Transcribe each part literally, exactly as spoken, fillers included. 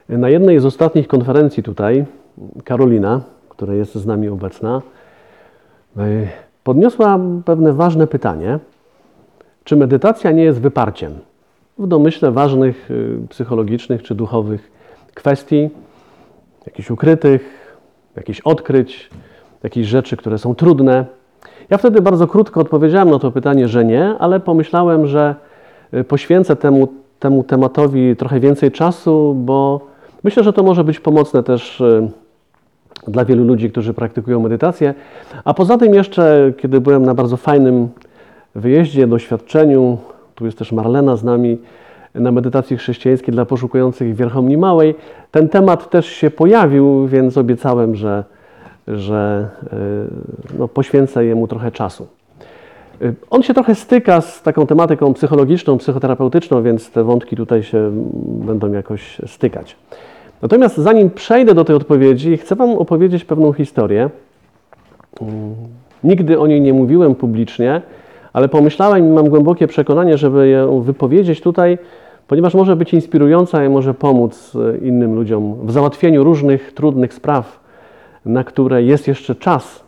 Na jednej z ostatnich konferencji tutaj Karolina, która jest z nami obecna, podniosła pewne ważne pytanie, czy medytacja nie jest wyparciem w domyśle ważnych psychologicznych czy duchowych kwestii, jakichś ukrytych, jakichś odkryć, jakichś rzeczy, które są trudne. Ja wtedy bardzo krótko odpowiedziałem na to pytanie, że nie, ale pomyślałem, że poświęcę temu, temu tematowi trochę więcej czasu, bo myślę, że to może być pomocne też dla wielu ludzi, którzy praktykują medytację. A poza tym jeszcze, kiedy byłem na bardzo fajnym wyjeździe, doświadczeniu, tu jest też Marlena z nami, na medytacji chrześcijańskiej dla poszukujących Wierchowni Małej, ten temat też się pojawił, więc obiecałem, że, że no, poświęcę jemu trochę czasu. On się trochę styka z taką tematyką psychologiczną, psychoterapeutyczną, więc te wątki tutaj się będą jakoś stykać. Natomiast zanim przejdę do tej odpowiedzi, chcę Wam opowiedzieć pewną historię. Nigdy o niej nie mówiłem publicznie, ale pomyślałem i mam głębokie przekonanie, żeby ją wypowiedzieć tutaj, ponieważ może być inspirująca i może pomóc innym ludziom w załatwieniu różnych trudnych spraw, na które jest jeszcze czas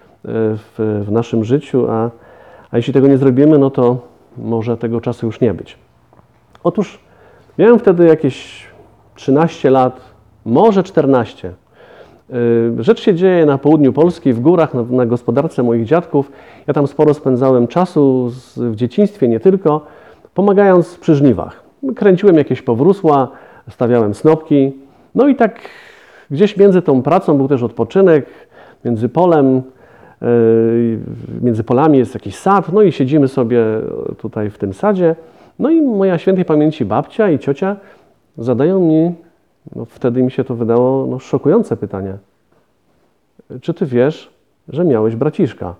w, w naszym życiu, a, a jeśli tego nie zrobimy, no to może tego czasu już nie być. Otóż miałem wtedy jakieś trzynaście lat, może czternaście. Rzecz się dzieje na południu Polski, w górach, na, na gospodarce moich dziadków. Ja tam sporo spędzałem czasu z, w dzieciństwie, nie tylko, pomagając przy żniwach. Kręciłem jakieś powrósła, stawiałem snopki. No i tak gdzieś między tą pracą był też odpoczynek, między polem, yy, między polami jest jakiś sad, no i siedzimy sobie tutaj w tym sadzie. No i moja świętej pamięci babcia i ciocia zadają mi, no wtedy mi się to wydało no, szokujące pytanie. Czy ty wiesz, że miałeś braciszka?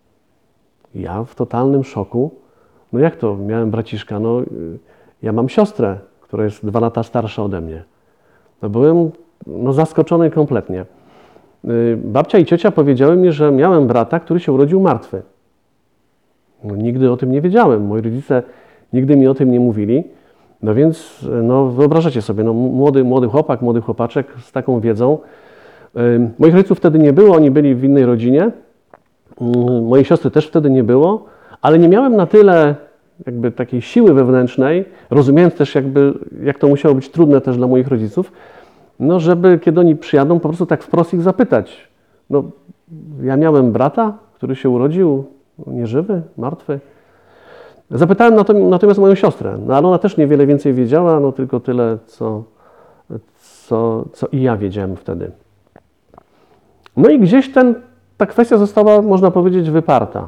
Ja w totalnym szoku. No jak to miałem braciszka? No ja mam siostrę, która jest dwa lata starsza ode mnie. No byłem no, zaskoczony kompletnie. Babcia i ciocia powiedziały mi, że miałem brata, który się urodził martwy. No, nigdy o tym nie wiedziałem. Moi rodzice nigdy mi o tym nie mówili. No więc no, wyobrażacie sobie, no, młody, młody chłopak, młody chłopaczek z taką wiedzą. Yy, moich rodziców wtedy nie było, oni byli w innej rodzinie. Yy, mojej siostry też wtedy nie było, ale nie miałem na tyle jakby takiej siły wewnętrznej, rozumiejąc też jakby, jak to musiało być trudne też dla moich rodziców, no żeby kiedy oni przyjadą, po prostu tak wprost ich zapytać. No, ja miałem brata, który się urodził nieżywy, martwy. Zapytałem natomiast moją siostrę, no ale ona też niewiele więcej wiedziała, no tylko tyle, co, co, co i ja wiedziałem wtedy. No i gdzieś ten, ta kwestia została, można powiedzieć, wyparta.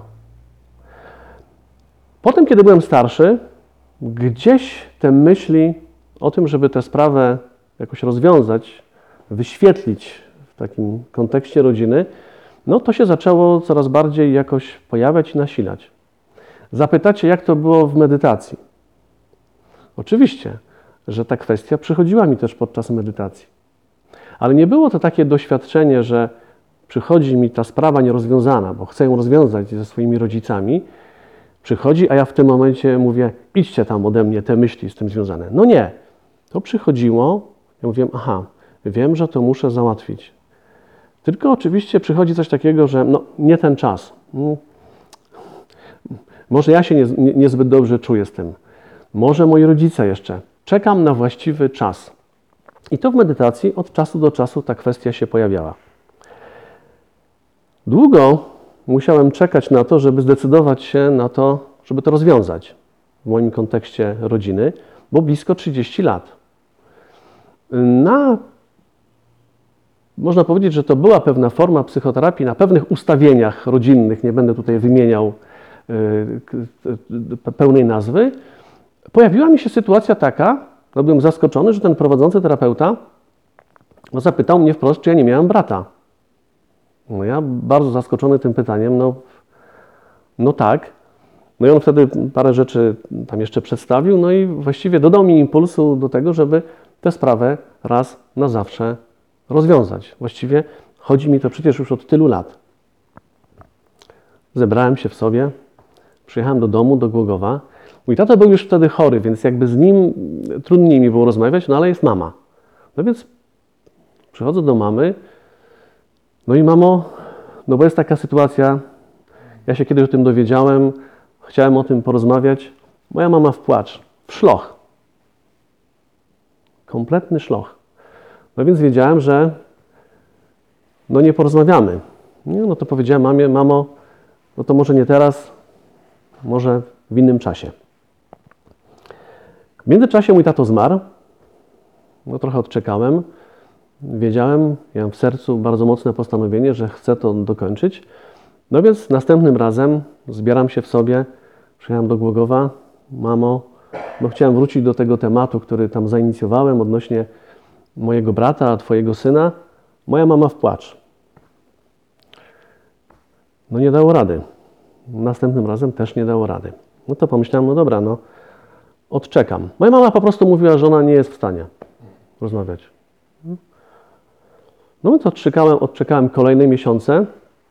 Potem, kiedy byłem starszy, gdzieś te myśli o tym, żeby tę sprawę jakoś rozwiązać, wyświetlić w takim kontekście rodziny, no to się zaczęło coraz bardziej jakoś pojawiać i nasilać. Zapytacie, jak to było w medytacji. Oczywiście, że ta kwestia przychodziła mi też podczas medytacji. Ale nie było to takie doświadczenie, że przychodzi mi ta sprawa nierozwiązana, bo chcę ją rozwiązać ze swoimi rodzicami. Przychodzi, a ja w tym momencie mówię, idźcie tam ode mnie, te myśli z tym związane. No nie. To przychodziło, ja mówiłem, aha, wiem, że to muszę załatwić. Tylko oczywiście przychodzi coś takiego, że no, nie ten czas. Może ja się nie, nie, niezbyt dobrze czuję z tym. Może moi rodzice jeszcze. Czekam na właściwy czas. I to w medytacji od czasu do czasu ta kwestia się pojawiała. Długo musiałem czekać na to, żeby zdecydować się na to, żeby to rozwiązać w moim kontekście rodziny, bo blisko trzydzieści lat. Na, można powiedzieć, że to była pewna forma psychoterapii na pewnych ustawieniach rodzinnych, nie będę tutaj wymieniał pełnej nazwy, pojawiła mi się sytuacja taka, że byłem zaskoczony, że ten prowadzący terapeuta no, zapytał mnie wprost, czy ja nie miałem brata. No ja bardzo zaskoczony tym pytaniem, no, no tak. No i on wtedy parę rzeczy tam jeszcze przedstawił, no i właściwie dodał mi impulsu do tego, żeby tę sprawę raz na zawsze rozwiązać. Właściwie chodzi mi to przecież już od tylu lat. Zebrałem się w sobie, przyjechałem do domu, do Głogowa. Mój tata był już wtedy chory, więc jakby z nim trudniej mi było rozmawiać, no ale jest mama. No więc przychodzę do mamy, no i mamo, no bo jest taka sytuacja, ja się kiedyś o tym dowiedziałem, chciałem o tym porozmawiać, moja mama w płacz, w szloch. Kompletny szloch. No więc wiedziałem, że no nie porozmawiamy. Nie, no to powiedziałem mamie, mamo, no to może nie teraz, może w innym czasie. W międzyczasie mój tato zmarł, no trochę odczekałem, wiedziałem, miałem w sercu bardzo mocne postanowienie, że chcę to dokończyć. No więc następnym razem zbieram się w sobie, przyjechałem do Głogowa, mamo, no chciałem wrócić do tego tematu, który tam zainicjowałem odnośnie mojego brata, twojego syna. Moja mama w płacz. No nie dało rady. Następnym razem też nie dało rady. No to pomyślałem, no dobra, no odczekam. Moja mama po prostu mówiła, że ona nie jest w stanie rozmawiać. No więc odczekałem, odczekałem kolejne miesiące.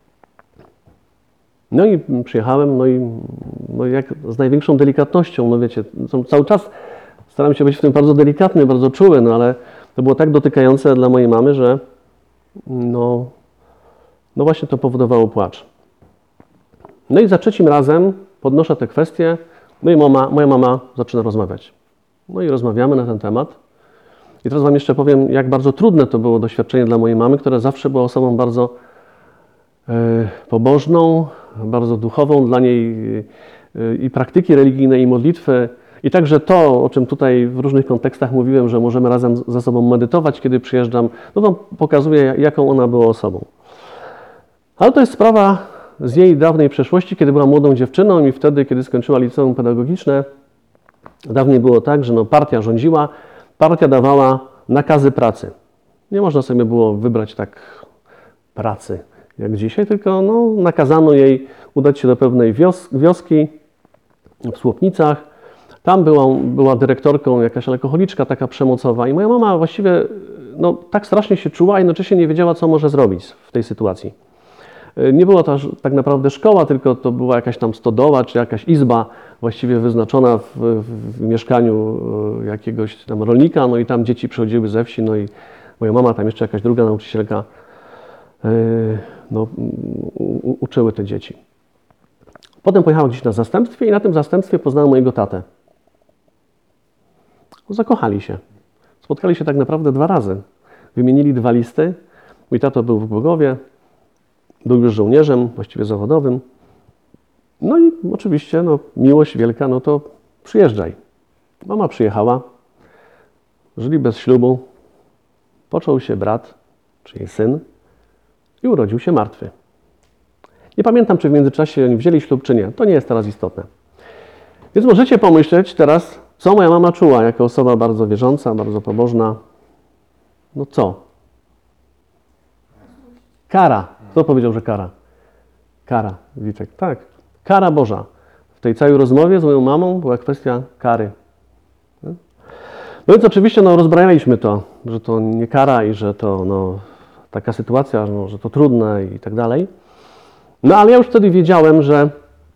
No i przyjechałem, no i no jak z największą delikatnością, no wiecie, cały czas staram się być w tym bardzo delikatny, bardzo czuły, no ale to było tak dotykające dla mojej mamy, że no, no właśnie to powodowało płacz. No i za trzecim razem podnoszę tę kwestię, no i mama, moja mama zaczyna rozmawiać. No i rozmawiamy na ten temat. I teraz wam jeszcze powiem, jak bardzo trudne to było doświadczenie dla mojej mamy, która zawsze była osobą bardzo yy, pobożną, bardzo duchową, dla niej yy, i praktyki religijne, i modlitwy, i także to, o czym tutaj w różnych kontekstach mówiłem, że możemy razem ze sobą medytować, kiedy przyjeżdżam, no wam pokazuje, jaką ona była osobą. Ale to jest sprawa z jej dawnej przeszłości, kiedy była młodą dziewczyną i wtedy, kiedy skończyła liceum pedagogiczne, dawniej było tak, że no partia rządziła, partia dawała nakazy pracy. Nie można sobie było wybrać tak pracy jak dzisiaj, tylko no, nakazano jej udać się do pewnej wios wioski w Słupnicach. Tam była, była dyrektorką jakaś alkoholiczka taka przemocowa i moja mama właściwie no, tak strasznie się czuła, a jednocześnie nie wiedziała, co może zrobić w tej sytuacji. Nie była to tak naprawdę szkoła, tylko to była jakaś tam stodoła, czy jakaś izba właściwie wyznaczona w, w, w mieszkaniu jakiegoś tam rolnika, no i tam dzieci przychodziły ze wsi, no i moja mama, tam jeszcze jakaś druga nauczycielka, yy, no, u, uczyły te dzieci. Potem pojechała gdzieś na zastępstwie i na tym zastępstwie poznała mojego tatę. Zakochali się. Spotkali się tak naprawdę dwa razy. Wymienili dwa listy. Mój tato był w Głogowie, był już żołnierzem, właściwie zawodowym. No i oczywiście, no, miłość wielka, no to przyjeżdżaj. Mama przyjechała, żyli bez ślubu, począł się brat, czyli syn, i urodził się martwy. Nie pamiętam, czy w międzyczasie oni wzięli ślub, czy nie. To nie jest teraz istotne. Więc możecie pomyśleć teraz, co moja mama czuła jako osoba bardzo wierząca, bardzo pobożna. No co? Kara. Kto powiedział, że kara? Kara. Witek. Tak. Kara Boża. W tej całej rozmowie z moją mamą była kwestia kary. No więc oczywiście no, rozbrajaliśmy to, że to nie kara i że to no, taka sytuacja, no, że to trudne i tak dalej. No ale ja już wtedy wiedziałem, że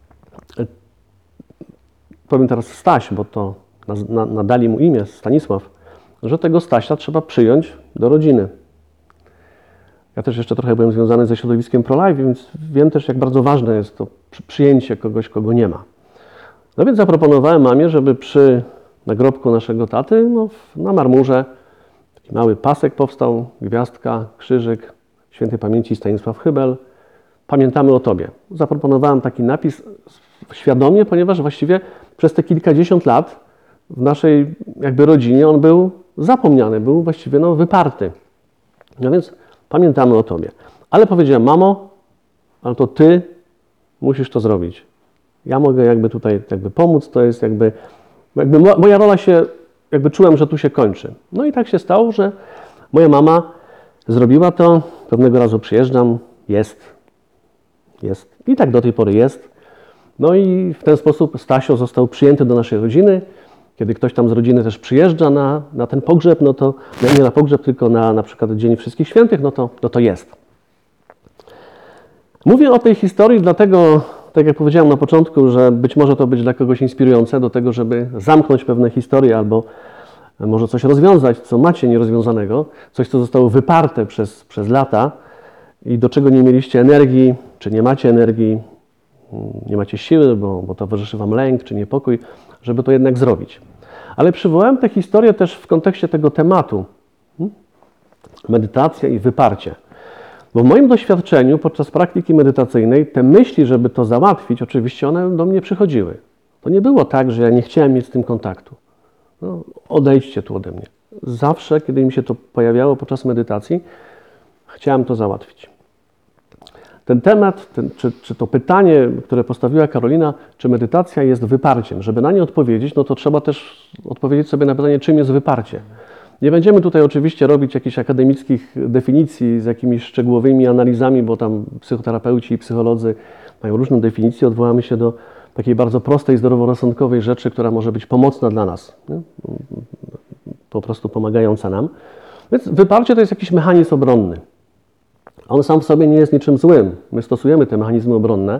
powiem teraz Staś, bo to nadali mu imię, Stanisław, że tego Stasia trzeba przyjąć do rodziny. Ja też jeszcze trochę byłem związany ze środowiskiem pro-life, więc wiem też, jak bardzo ważne jest to przyjęcie kogoś, kogo nie ma. No więc zaproponowałem mamie, żeby przy nagrobku naszego taty, no, na marmurze, taki mały pasek powstał, gwiazdka, krzyżyk, świętej pamięci Stanisław Chybel. Pamiętamy o Tobie. Zaproponowałem taki napis świadomie, ponieważ właściwie przez te kilkadziesiąt lat w naszej jakby rodzinie on był zapomniany, był właściwie no, wyparty. No więc pamiętamy o Tobie. Ale powiedziałem, mamo, ale to Ty musisz to zrobić. Ja mogę jakby tutaj jakby pomóc, to jest jakby, jakby moja rola się, jakby czułem, że tu się kończy. No i tak się stało, że moja mama zrobiła to, pewnego razu przyjeżdżam, jest, jest i tak do tej pory jest. No i w ten sposób Stasio został przyjęty do naszej rodziny. Kiedy ktoś tam z rodziny też przyjeżdża na, na ten pogrzeb, no to nie na pogrzeb, tylko na na przykład Dzień Wszystkich Świętych, no to, no to jest. Mówię o tej historii dlatego, tak jak powiedziałem na początku, że być może to być dla kogoś inspirujące do tego, żeby zamknąć pewne historie albo może coś rozwiązać, co macie nierozwiązanego, coś, co zostało wyparte przez, przez lata i do czego nie mieliście energii, czy nie macie energii, nie macie siły, bo, bo towarzyszy wam lęk czy niepokój, żeby to jednak zrobić. Ale przywołałem tę historię też w kontekście tego tematu. Medytacja i wyparcie. Bo w moim doświadczeniu podczas praktyki medytacyjnej te myśli, żeby to załatwić, oczywiście one do mnie przychodziły. To nie było tak, że ja nie chciałem mieć z tym kontaktu. No, odejdźcie tu ode mnie. Zawsze, kiedy mi się to pojawiało podczas medytacji, chciałem to załatwić. Ten temat, ten, czy, czy to pytanie, które postawiła Karolina, czy medytacja jest wyparciem, żeby na nie odpowiedzieć, no to trzeba też odpowiedzieć sobie na pytanie, czym jest wyparcie. Nie będziemy tutaj oczywiście robić jakichś akademickich definicji z jakimiś szczegółowymi analizami, bo tam psychoterapeuci i psycholodzy mają różne definicje. Odwołamy się do takiej bardzo prostej, zdroworozsądkowej rzeczy, która może być pomocna dla nas, nie? Po prostu pomagająca nam. Więc wyparcie to jest jakiś mechanizm obronny. On sam w sobie nie jest niczym złym. My stosujemy te mechanizmy obronne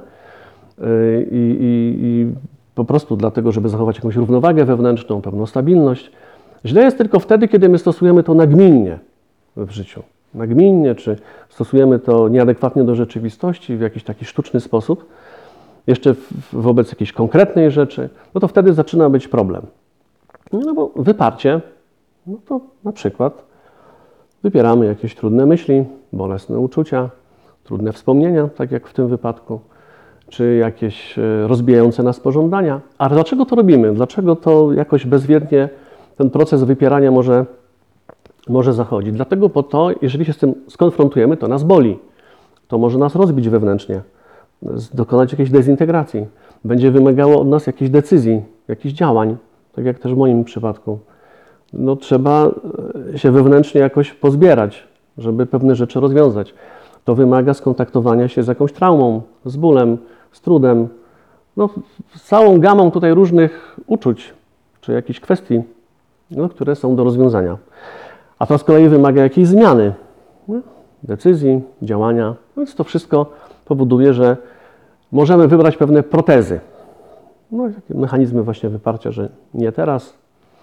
i, i, i po prostu dlatego, żeby zachować jakąś równowagę wewnętrzną, pewną stabilność. Źle jest tylko wtedy, kiedy my stosujemy to nagminnie w życiu. Nagminnie, czy stosujemy to nieadekwatnie do rzeczywistości, w jakiś taki sztuczny sposób, jeszcze wobec jakiejś konkretnej rzeczy, no to wtedy zaczyna być problem. No bo wyparcie, no to na przykład wypieramy jakieś trudne myśli, bolesne uczucia, trudne wspomnienia, tak jak w tym wypadku, czy jakieś rozbijające nas pożądania. A dlaczego to robimy? Dlaczego to jakoś bezwiednie ten proces wypierania może, może zachodzić? Dlatego, bo to, jeżeli się z tym skonfrontujemy, to nas boli. To może nas rozbić wewnętrznie, dokonać jakiejś dezintegracji. Będzie wymagało od nas jakichś decyzji, jakichś działań, tak jak też w moim przypadku. No, trzeba się wewnętrznie jakoś pozbierać, żeby pewne rzeczy rozwiązać. To wymaga skontaktowania się z jakąś traumą, z bólem, z trudem, no, z całą gamą tutaj różnych uczuć, czy jakichś kwestii, no, które są do rozwiązania. A to z kolei wymaga jakiejś zmiany, no, decyzji, działania. No, więc to wszystko powoduje, że możemy wybrać pewne protezy. No, takie mechanizmy właśnie wyparcia, że nie teraz,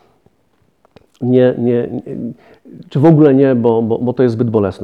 nie, nie, nie czy w ogóle nie, bo, bo, bo to jest zbyt bolesne.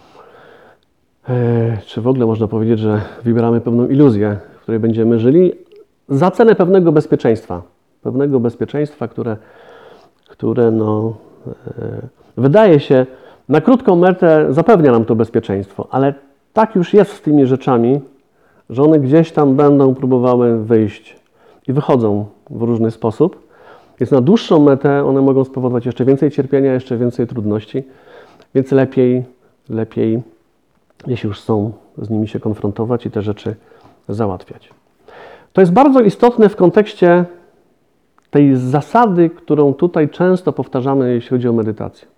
Eee, czy w ogóle można powiedzieć, że wybieramy pewną iluzję, w której będziemy żyli za cenę pewnego bezpieczeństwa. Pewnego bezpieczeństwa, które, które no, e, wydaje się, na krótką metę zapewnia nam to bezpieczeństwo, ale tak już jest z tymi rzeczami, że one gdzieś tam będą próbowały wyjść i wychodzą w różny sposób. Więc na dłuższą metę one mogą spowodować jeszcze więcej cierpienia, jeszcze więcej trudności, więc lepiej, lepiej, jeśli już są, z nimi się konfrontować i te rzeczy załatwiać. To jest bardzo istotne w kontekście tej zasady, którą tutaj często powtarzamy, jeśli chodzi o medytację.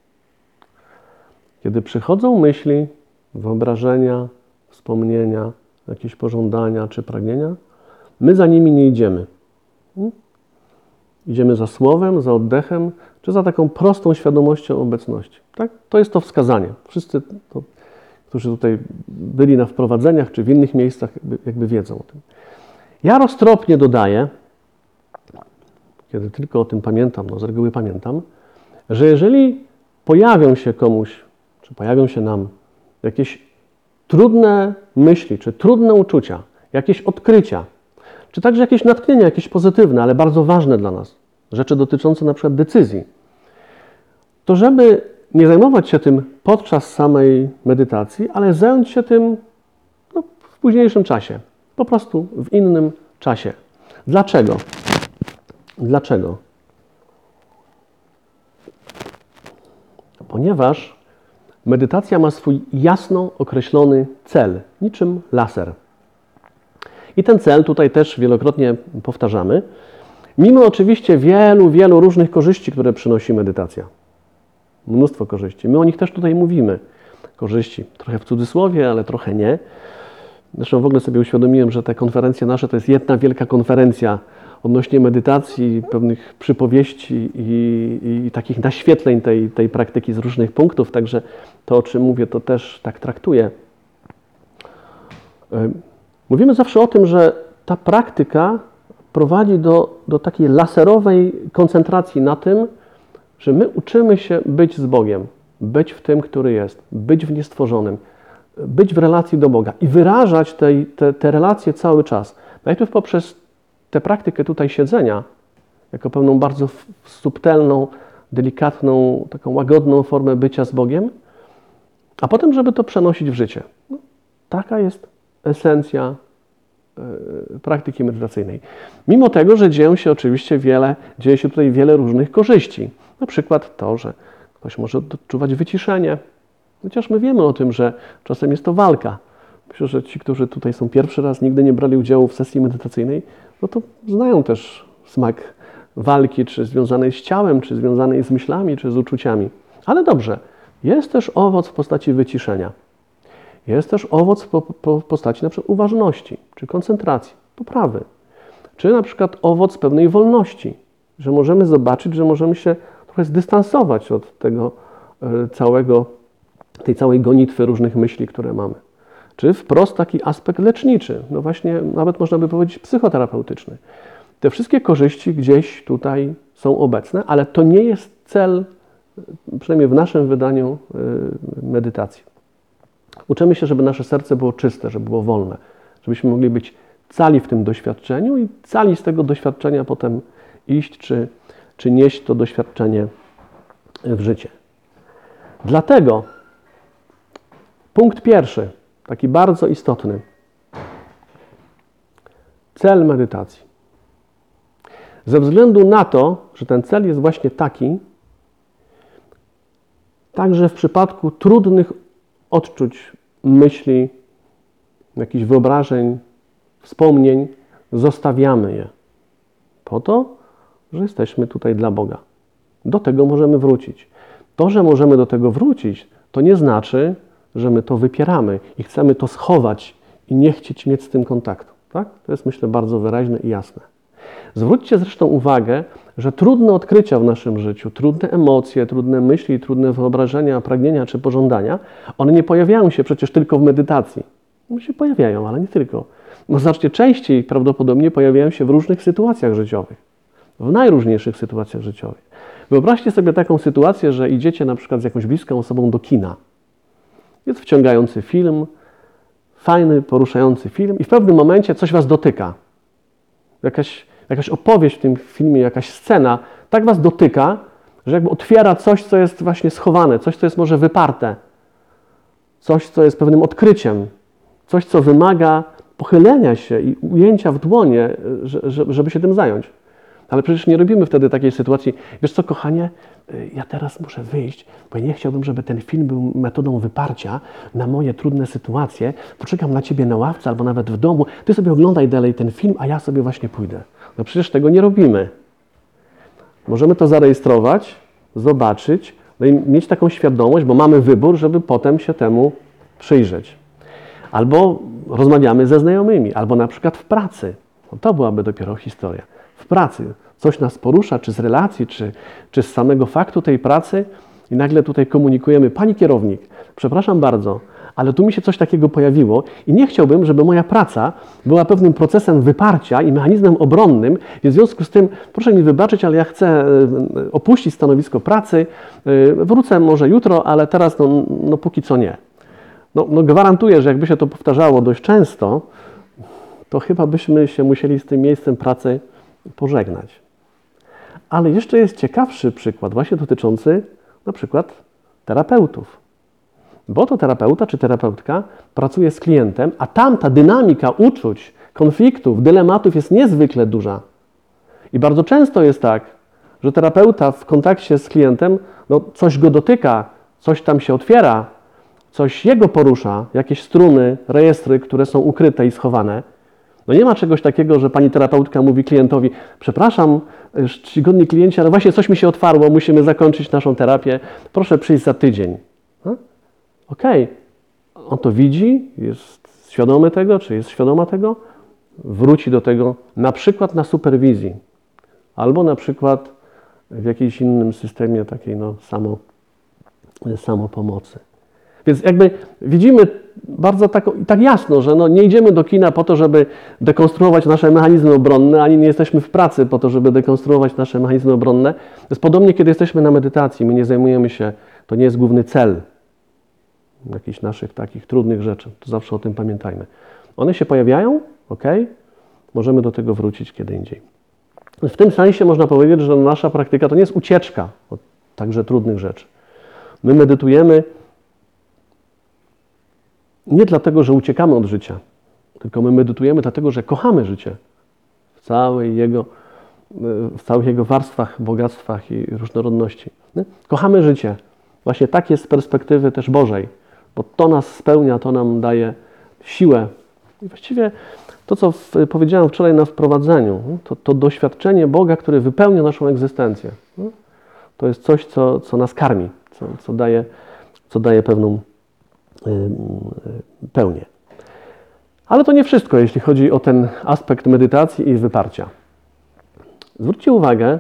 Kiedy przychodzą myśli, wyobrażenia, wspomnienia, jakieś pożądania czy pragnienia, my za nimi nie idziemy. Idziemy za słowem, za oddechem, czy za taką prostą świadomością obecności. Tak? To jest to wskazanie. Wszyscy, to, którzy tutaj byli na wprowadzeniach, czy w innych miejscach, jakby, jakby wiedzą o tym. Ja roztropnie dodaję, kiedy tylko o tym pamiętam, no z reguły pamiętam, że jeżeli pojawią się komuś, czy pojawią się nam jakieś trudne myśli, czy trudne uczucia, jakieś odkrycia, czy także jakieś natchnienia, jakieś pozytywne, ale bardzo ważne dla nas, rzeczy dotyczące na przykład decyzji, to żeby nie zajmować się tym podczas samej medytacji, ale zająć się tym no, w późniejszym czasie, po prostu w innym czasie. Dlaczego? Dlaczego? Ponieważ medytacja ma swój jasno określony cel, niczym laser. I ten cel tutaj też wielokrotnie powtarzamy, mimo oczywiście wielu, wielu różnych korzyści, które przynosi medytacja. Mnóstwo korzyści. My o nich też tutaj mówimy. Korzyści trochę w cudzysłowie, ale trochę nie. Zresztą w ogóle sobie uświadomiłem, że te konferencje nasze to jest jedna wielka konferencja odnośnie medytacji, pewnych przypowieści i, i, i takich naświetleń tej, tej praktyki z różnych punktów. Także to, o czym mówię, to też tak traktuję. Mówimy zawsze o tym, że ta praktyka prowadzi do, do takiej laserowej koncentracji na tym, że my uczymy się być z Bogiem, być w tym, który jest, być w niestworzonym, być w relacji do Boga i wyrażać te, te, te relacje cały czas. Najpierw poprzez tę praktykę tutaj siedzenia, jako pewną bardzo subtelną, delikatną, taką łagodną formę bycia z Bogiem, a potem, żeby to przenosić w życie. No, taka jest esencja y, praktyki medytacyjnej. Mimo tego, że dzieją się oczywiście wiele, dzieje się tutaj wiele różnych korzyści. Na przykład to, że ktoś może odczuwać wyciszenie. Chociaż my wiemy o tym, że czasem jest to walka. Myślę, że ci, którzy tutaj są pierwszy raz, nigdy nie brali udziału w sesji medytacyjnej, no to znają też smak walki, czy związanej z ciałem, czy związanej z myślami, czy z uczuciami. Ale dobrze, jest też owoc w postaci wyciszenia. Jest też owoc w po, po, postaci na przykład uważności, czy koncentracji, poprawy. Czy na przykład owoc pewnej wolności, że możemy zobaczyć, że możemy się trochę zdystansować od tego y, całego, tej całej gonitwy różnych myśli, które mamy. Czy wprost taki aspekt leczniczy, no właśnie nawet można by powiedzieć psychoterapeutyczny. Te wszystkie korzyści gdzieś tutaj są obecne, ale to nie jest cel, przynajmniej w naszym wydaniu, medytacji. Uczymy się, żeby nasze serce było czyste, żeby było wolne, żebyśmy mogli być cali w tym doświadczeniu i cali z tego doświadczenia potem iść, czy, czy nieść to doświadczenie w życie. Dlatego punkt pierwszy, taki bardzo istotny. Cel medytacji. Ze względu na to, że ten cel jest właśnie taki, także w przypadku trudnych odczuć, myśli, jakichś wyobrażeń, wspomnień, zostawiamy je. Po to, że jesteśmy tutaj dla Boga. Do tego możemy wrócić. To, że możemy do tego wrócić, to nie znaczy, że my to wypieramy i chcemy to schować i nie chcieć mieć z tym kontaktu. Tak? To jest, myślę, bardzo wyraźne i jasne. Zwróćcie zresztą uwagę, że trudne odkrycia w naszym życiu, trudne emocje, trudne myśli, trudne wyobrażenia, pragnienia czy pożądania, one nie pojawiają się przecież tylko w medytacji. One się pojawiają, ale nie tylko. No znacznie częściej prawdopodobnie pojawiają się w różnych sytuacjach życiowych. W najróżniejszych sytuacjach życiowych. Wyobraźcie sobie taką sytuację, że idziecie na przykład z jakąś bliską osobą do kina. Jest wciągający film, fajny, poruszający film i w pewnym momencie coś was dotyka. Jakaś, jakaś opowieść w tym filmie, jakaś scena tak was dotyka, że jakby otwiera coś, co jest właśnie schowane, coś, co jest może wyparte, coś, co jest pewnym odkryciem, coś, co wymaga pochylenia się i ujęcia w dłonie, żeby się tym zająć. Ale przecież nie robimy wtedy takiej sytuacji, wiesz co, kochanie, ja teraz muszę wyjść, bo ja nie chciałbym, żeby ten film był metodą wyparcia na moje trudne sytuacje. Poczekam na ciebie na ławce albo nawet w domu, ty sobie oglądaj dalej ten film, a ja sobie właśnie pójdę. No przecież tego nie robimy. Możemy to zarejestrować, zobaczyć, no i mieć taką świadomość, bo mamy wybór, żeby potem się temu przyjrzeć. Albo rozmawiamy ze znajomymi, albo na przykład w pracy. No to byłaby dopiero historia. W pracy coś nas porusza, czy z relacji, czy, czy z samego faktu tej pracy i nagle tutaj komunikujemy, pani kierownik, przepraszam bardzo, ale tu mi się coś takiego pojawiło i nie chciałbym, żeby moja praca była pewnym procesem wyparcia i mechanizmem obronnym i w związku z tym, proszę mi wybaczyć, ale ja chcę opuścić stanowisko pracy, wrócę może jutro, ale teraz no, no póki co nie. No, no gwarantuję, że jakby się to powtarzało dość często, to chyba byśmy się musieli z tym miejscem pracy pożegnać. Ale jeszcze jest ciekawszy przykład, właśnie dotyczący na przykład terapeutów. Bo to terapeuta czy terapeutka pracuje z klientem, a tam ta dynamika uczuć, konfliktów, dylematów jest niezwykle duża. I bardzo często jest tak, że terapeuta w kontakcie z klientem, no coś go dotyka, coś tam się otwiera, coś jego porusza, jakieś struny, rejestry, które są ukryte i schowane. No nie ma czegoś takiego, że pani terapeutka mówi klientowi, przepraszam, czcigodni klienci, ale właśnie coś mi się otwarło, musimy zakończyć naszą terapię, proszę przyjść za tydzień. No? Okej, okay. On to widzi, jest świadomy tego, czy jest świadoma tego, wróci do tego na przykład na superwizji, albo na przykład w jakimś innym systemie takiej no, samo, samopomocy. Więc jakby widzimy bardzo tak, tak jasno, że no nie idziemy do kina po to, żeby dekonstruować nasze mechanizmy obronne, ani nie jesteśmy w pracy po to, żeby dekonstruować nasze mechanizmy obronne. To jest podobnie, kiedy jesteśmy na medytacji. My nie zajmujemy się, to nie jest główny cel jakichś naszych takich trudnych rzeczy. To zawsze o tym pamiętajmy. One się pojawiają, ok, możemy do tego wrócić kiedy indziej. W tym sensie można powiedzieć, że nasza praktyka to nie jest ucieczka od także trudnych rzeczy. My medytujemy nie dlatego, że uciekamy od życia, tylko my medytujemy dlatego, że kochamy życie w całej jego, w całych jego warstwach, bogactwach i różnorodności. Nie? Kochamy życie. Właśnie tak jest z perspektywy też Bożej, bo to nas spełnia, to nam daje siłę. I właściwie to, co w, powiedziałem wczoraj na wprowadzeniu, to, to doświadczenie Boga, który wypełnia naszą egzystencję. To jest coś, co, co nas karmi, co, co, daje, co daje pewną y, y, pełnię. Ale to nie wszystko, jeśli chodzi o ten aspekt medytacji i wyparcia. Zwróćcie uwagę,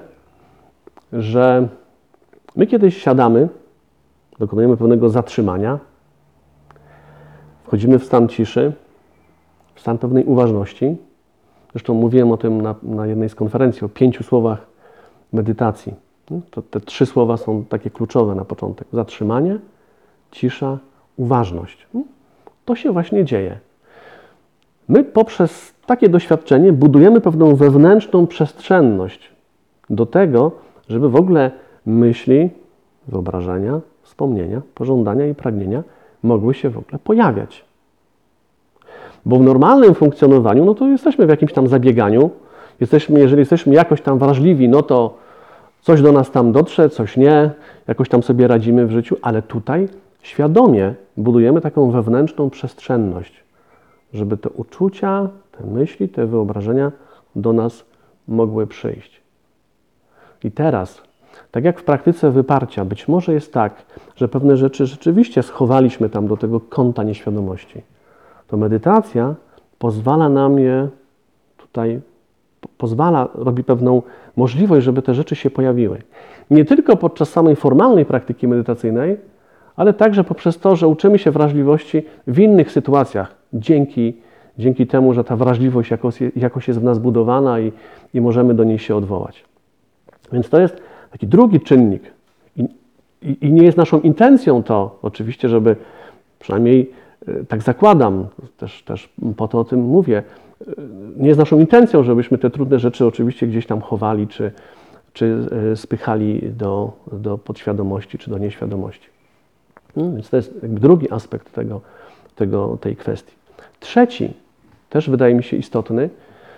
że my kiedyś siadamy, dokonujemy pewnego zatrzymania, wchodzimy w stan ciszy, w stan pewnej uważności. Zresztą mówiłem o tym na, na jednej z konferencji, o pięciu słowach medytacji. To te trzy słowa są takie kluczowe na początek. Zatrzymanie, cisza, uważność. To się właśnie dzieje. My poprzez takie doświadczenie budujemy pewną wewnętrzną przestrzenność do tego, żeby w ogóle myśli, wyobrażenia, wspomnienia, pożądania i pragnienia mogły się w ogóle pojawiać. Bo w normalnym funkcjonowaniu, no to jesteśmy w jakimś tam zabieganiu. Jesteśmy, jeżeli jesteśmy jakoś tam wrażliwi, no to coś do nas tam dotrze, coś nie, jakoś tam sobie radzimy w życiu, ale tutaj świadomie budujemy taką wewnętrzną przestrzenność, żeby te uczucia, te myśli, te wyobrażenia do nas mogły przyjść. I teraz, tak jak w praktyce wyparcia, być może jest tak, że pewne rzeczy rzeczywiście schowaliśmy tam do tego kąta nieświadomości. To medytacja pozwala nam je tutaj, pozwala, robi pewną możliwość, żeby te rzeczy się pojawiły. Nie tylko podczas samej formalnej praktyki medytacyjnej, ale także poprzez to, że uczymy się wrażliwości w innych sytuacjach, dzięki, dzięki temu, że ta wrażliwość jakoś, jakoś jest w nas budowana i, i możemy do niej się odwołać. Więc to jest taki drugi czynnik. I, i, i nie jest naszą intencją to, oczywiście, żeby przynajmniej tak zakładam, też, też po to o tym mówię, nie jest naszą intencją, żebyśmy te trudne rzeczy oczywiście gdzieś tam chowali, czy, czy spychali do, do podświadomości, czy do nieświadomości. No, więc to jest drugi aspekt tego, tego, tej kwestii. Trzeci, też wydaje mi się istotny,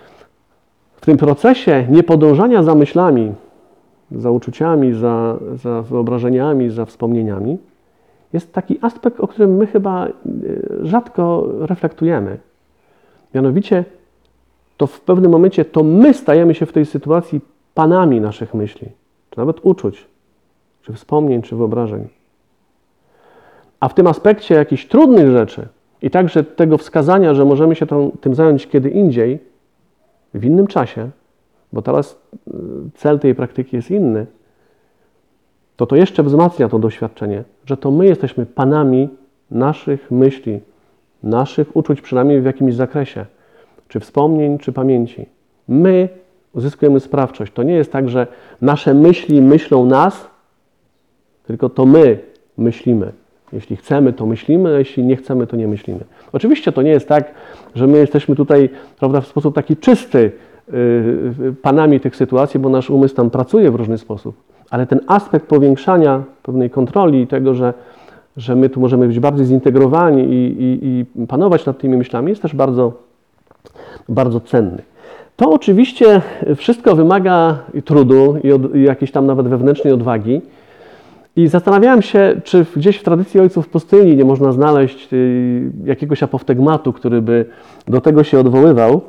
w tym procesie niepodążania za myślami, za uczuciami, za, za wyobrażeniami, za wspomnieniami, jest taki aspekt, o którym my chyba rzadko reflektujemy. Mianowicie, to w pewnym momencie to my stajemy się w tej sytuacji panami naszych myśli, czy nawet uczuć, czy wspomnień, czy wyobrażeń. A w tym aspekcie jakichś trudnych rzeczy i także tego wskazania, że możemy się tą, tym zająć kiedy indziej, w innym czasie, bo teraz cel tej praktyki jest inny, to to jeszcze wzmacnia to doświadczenie, że to my jesteśmy panami naszych myśli, naszych uczuć, przynajmniej w jakimś zakresie, czy wspomnień, czy pamięci. My uzyskujemy sprawczość. To nie jest tak, że nasze myśli myślą nas, tylko to my myślimy. Jeśli chcemy, to myślimy, a jeśli nie chcemy, to nie myślimy. Oczywiście to nie jest tak, że my jesteśmy tutaj, prawda, w sposób taki czysty yy, panami tych sytuacji, bo nasz umysł tam pracuje w różny sposób. Ale ten aspekt powiększania pewnej kontroli i tego, że, że my tu możemy być bardziej zintegrowani i, i, i panować nad tymi myślami, jest też bardzo, bardzo cenny. To oczywiście wszystko wymaga i trudu i, od, i jakiejś tam nawet wewnętrznej odwagi. I zastanawiałem się, czy gdzieś w tradycji ojców pustyni nie można znaleźć y, jakiegoś apoftegmatu, który by do tego się odwoływał.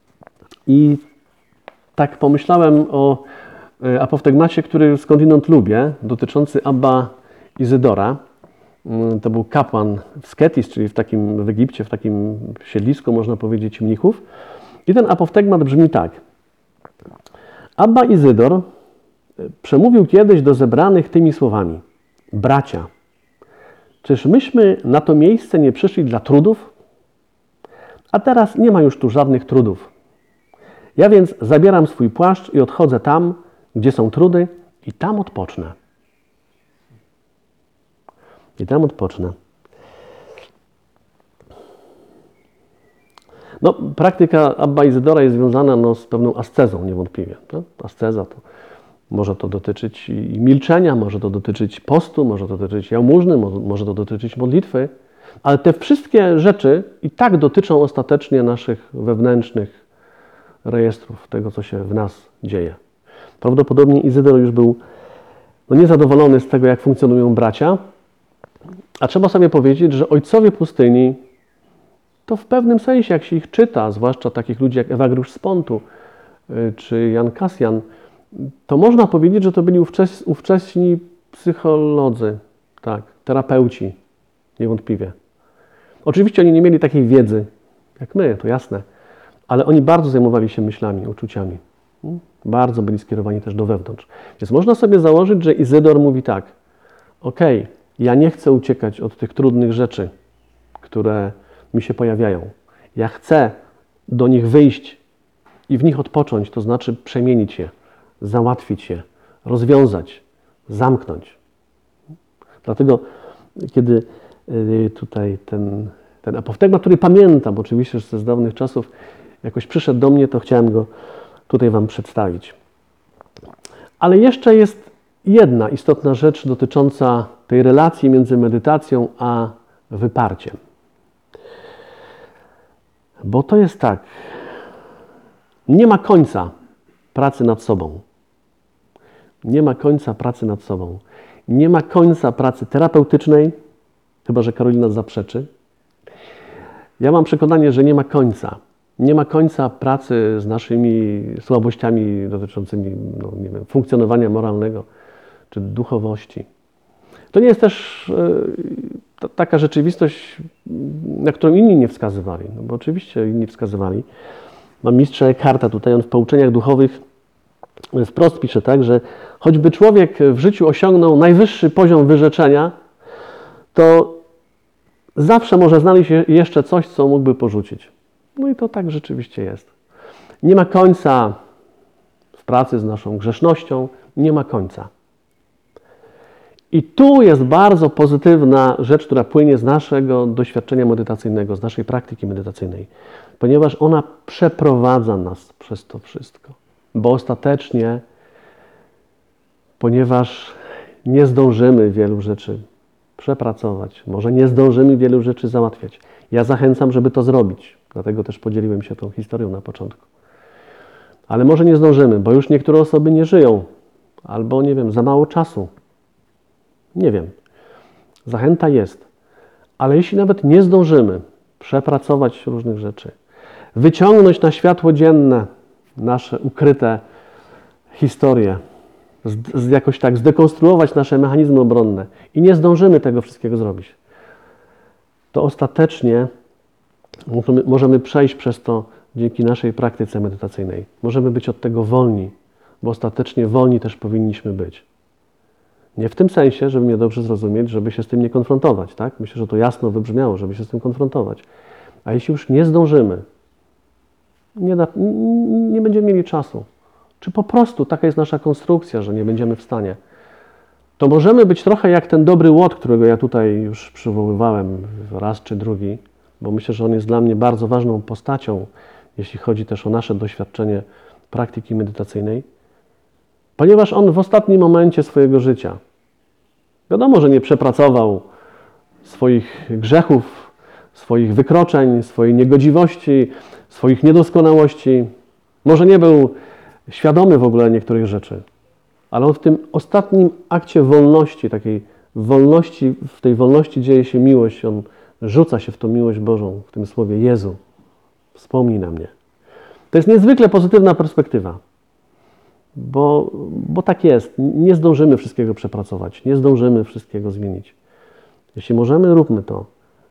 I tak pomyślałem o apoftegmacie, który skądinąd lubię, dotyczący Abba Izydora. To był kapłan w Sketis, czyli w takim w Egipcie, w takim siedlisku, można powiedzieć, mnichów. I ten apoftegmat brzmi tak. Abba Izydor przemówił kiedyś do zebranych tymi słowami. Bracia, Czyż myśmy na to miejsce nie przyszli dla trudów? A teraz nie ma już tu żadnych trudów. Ja więc zabieram swój płaszcz i odchodzę tam, gdzie są trudy, i tam odpocznę. I tam odpocznę. No, praktyka Abba Izydora jest związana no, z pewną ascezą, niewątpliwie. No, asceza to może to dotyczyć i milczenia, może to dotyczyć postu, może to dotyczyć jałmużny, może to dotyczyć modlitwy, ale te wszystkie rzeczy i tak dotyczą ostatecznie naszych wewnętrznych rejestrów, tego, co się w nas dzieje. Prawdopodobnie Izydor już był no, niezadowolony z tego, jak funkcjonują bracia, a trzeba sobie powiedzieć, że ojcowie pustyni to w pewnym sensie, jak się ich czyta, zwłaszcza takich ludzi jak Ewagriusz z Pontu czy Jan Kasjan, to można powiedzieć, że to byli ówczes, ówcześni psycholodzy, tak, terapeuci, niewątpliwie. Oczywiście oni nie mieli takiej wiedzy, jak my, to jasne, ale oni bardzo zajmowali się myślami, uczuciami. Bardzo byli skierowani też do wewnątrz. Więc można sobie założyć, że Izydor mówi tak, okej, okay, ja nie chcę uciekać od tych trudnych rzeczy, które mi się pojawiają. Ja chcę do nich wyjść i w nich odpocząć, to znaczy przemienić je, załatwić je, rozwiązać, zamknąć. Dlatego, kiedy tutaj ten, ten apoftegmat, który pamiętam oczywiście ze z dawnych czasów, jakoś przyszedł do mnie, to chciałem go tutaj Wam przedstawić. Ale jeszcze jest jedna istotna rzecz dotycząca tej relacji między medytacją a wyparciem. Bo to jest tak, nie ma końca pracy nad sobą. Nie ma końca pracy nad sobą. Nie ma końca pracy terapeutycznej, chyba że Karolina zaprzeczy. Ja mam przekonanie, że nie ma końca. Nie ma końca pracy z naszymi słabościami dotyczącymi no, nie wiem, funkcjonowania moralnego czy duchowości. To nie jest też e, taka rzeczywistość, na którą inni nie wskazywali. No bo oczywiście inni wskazywali. Mam mistrza Eckharta tutaj, on w pouczeniach duchowych wprost pisze tak, że choćby człowiek w życiu osiągnął najwyższy poziom wyrzeczenia, to zawsze może znaleźć jeszcze coś, co mógłby porzucić. No i to tak rzeczywiście jest. Nie ma końca w pracy z naszą grzesznością, nie ma końca. I tu jest bardzo pozytywna rzecz, która płynie z naszego doświadczenia medytacyjnego, z naszej praktyki medytacyjnej, ponieważ ona przeprowadza nas przez to wszystko. Bo ostatecznie, ponieważ nie zdążymy wielu rzeczy przepracować, może nie zdążymy wielu rzeczy załatwiać. Ja zachęcam, żeby to zrobić. Dlatego też podzieliłem się tą historią na początku. Ale może nie zdążymy, bo już niektóre osoby nie żyją. Albo, nie wiem, za mało czasu. Nie wiem. Zachęta jest. Ale jeśli nawet nie zdążymy przepracować różnych rzeczy, wyciągnąć na światło dzienne nasze ukryte historie, z, z, jakoś tak zdekonstruować nasze mechanizmy obronne i nie zdążymy tego wszystkiego zrobić, to ostatecznie możemy, możemy przejść przez to dzięki naszej praktyce medytacyjnej. Możemy być od tego wolni, bo ostatecznie wolni też powinniśmy być. Nie w tym sensie, żeby mnie dobrze zrozumieć, żeby się z tym nie konfrontować, tak? Myślę, że to jasno wybrzmiało, żeby się z tym konfrontować. A jeśli już nie zdążymy, nie, da, nie będziemy mieli czasu, czy po prostu taka jest nasza konstrukcja, że nie będziemy w stanie, to możemy być trochę jak ten dobry Łot, którego ja tutaj już przywoływałem raz czy drugi, bo myślę, że on jest dla mnie bardzo ważną postacią, jeśli chodzi też o nasze doświadczenie praktyki medytacyjnej, ponieważ on w ostatnim momencie swojego życia, wiadomo, że nie przepracował swoich grzechów, swoich wykroczeń, swojej niegodziwości, swoich niedoskonałości, może nie był świadomy w ogóle niektórych rzeczy, ale on w tym ostatnim akcie wolności, takiej wolności, w tej wolności dzieje się miłość, on rzuca się w tą miłość Bożą, w tym słowie Jezu, wspomnij na mnie. To jest niezwykle pozytywna perspektywa, bo, bo tak jest. Nie zdążymy wszystkiego przepracować, nie zdążymy wszystkiego zmienić. Jeśli możemy, róbmy to.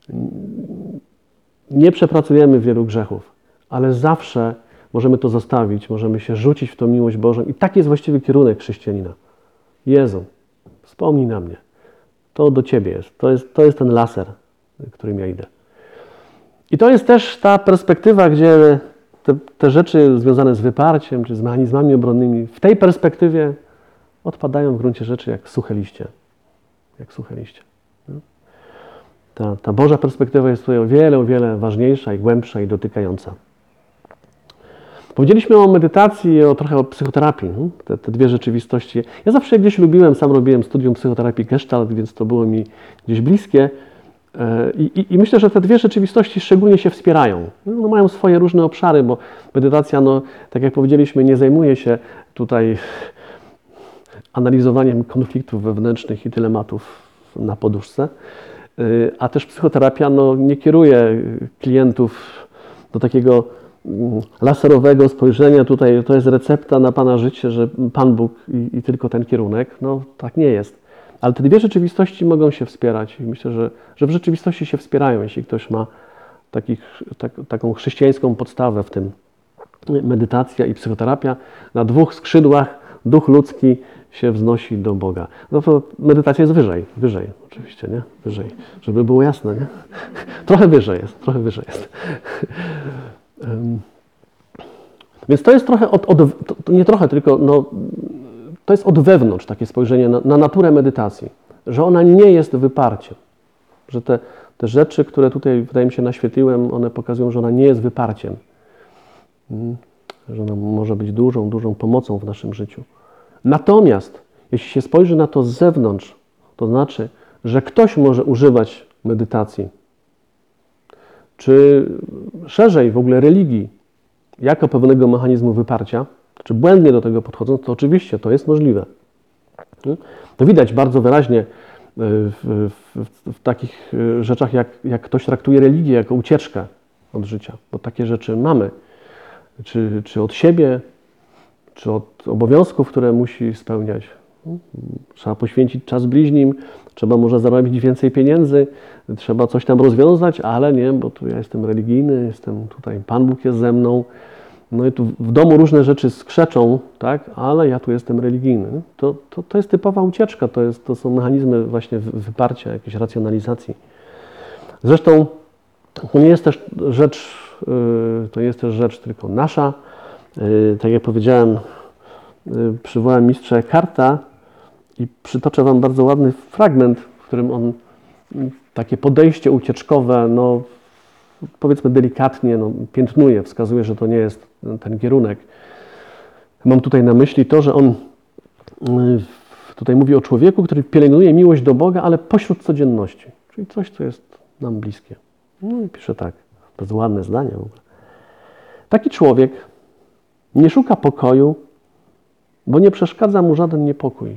Nie przepracujemy wielu grzechów, ale zawsze możemy to zostawić, możemy się rzucić w tą miłość Bożą i taki jest właściwy kierunek chrześcijanina. Jezu, wspomnij na mnie. To do Ciebie jest. To jest, to jest ten laser, którym ja idę. I to jest też ta perspektywa, gdzie te, te rzeczy związane z wyparciem, czy z mechanizmami obronnymi, w tej perspektywie odpadają w gruncie rzeczy jak suche liście. Jak suche liście. Ta, ta Boża perspektywa jest tutaj o wiele, o wiele ważniejsza i głębsza i dotykająca. Powiedzieliśmy o medytacji i o, trochę o psychoterapii, te, te dwie rzeczywistości. Ja zawsze gdzieś lubiłem, sam robiłem studium psychoterapii Gestalt, więc to było mi gdzieś bliskie. I, i, i myślę, że te dwie rzeczywistości szczególnie się wspierają. No, mają swoje różne obszary, bo medytacja, no, tak jak powiedzieliśmy, nie zajmuje się tutaj analizowaniem konfliktów wewnętrznych i dylematów na poduszce, a też psychoterapia no, nie kieruje klientów do takiego laserowego spojrzenia. Tutaj to jest recepta na Pana życie, że Pan Bóg i, i tylko ten kierunek. No tak nie jest. Ale te dwie rzeczywistości mogą się wspierać i myślę, że, że w rzeczywistości się wspierają, jeśli ktoś ma takich, tak, taką chrześcijańską podstawę w tym. Medytacja i psychoterapia. Na dwóch skrzydłach duch ludzki się wznosi do Boga. No to medytacja jest wyżej, wyżej oczywiście, nie? Wyżej, żeby było jasne, nie? Trochę wyżej jest, trochę wyżej jest. Um, więc to jest trochę od, od to nie trochę, tylko no, to jest od wewnątrz takie spojrzenie na, na naturę medytacji, że ona nie jest wyparciem, że te, te rzeczy, które tutaj wydaje mi się naświetliłem, one pokazują, że ona nie jest wyparciem, hmm, że ona może być dużą, dużą pomocą w naszym życiu. Natomiast jeśli się spojrzy na to z zewnątrz, to znaczy, że ktoś może używać medytacji, czy szerzej w ogóle religii, jako pewnego mechanizmu wyparcia, czy błędnie do tego podchodząc, to oczywiście to jest możliwe. To widać bardzo wyraźnie w, w, w takich rzeczach, jak, jak ktoś traktuje religię jako ucieczkę od życia, bo takie rzeczy mamy, czy, czy od siebie, czy od obowiązków, które musi spełniać. Trzeba poświęcić czas bliźnim, trzeba może zarobić więcej pieniędzy, trzeba coś tam rozwiązać, ale nie, bo tu ja jestem religijny, jestem tutaj, Pan Bóg jest ze mną. No i tu w domu różne rzeczy skrzeczą, tak, ale ja tu jestem religijny. To, to, to jest typowa ucieczka, to, jest, to są mechanizmy właśnie wyparcia, jakiejś racjonalizacji. Zresztą to nie jest też rzecz, to nie jest też rzecz tylko nasza. Tak jak powiedziałem, przywołałem mistrza Eckharta i przytoczę Wam bardzo ładny fragment, w którym on takie podejście ucieczkowe, no powiedzmy delikatnie, no, piętnuje, wskazuje, że to nie jest ten kierunek. Mam tutaj na myśli to, że on tutaj mówi o człowieku, który pielęgnuje miłość do Boga, ale pośród codzienności, czyli coś, co jest nam bliskie. No i pisze tak, bardzo ładne zdanie w ogóle. Taki człowiek nie szuka pokoju, bo nie przeszkadza mu żaden niepokój.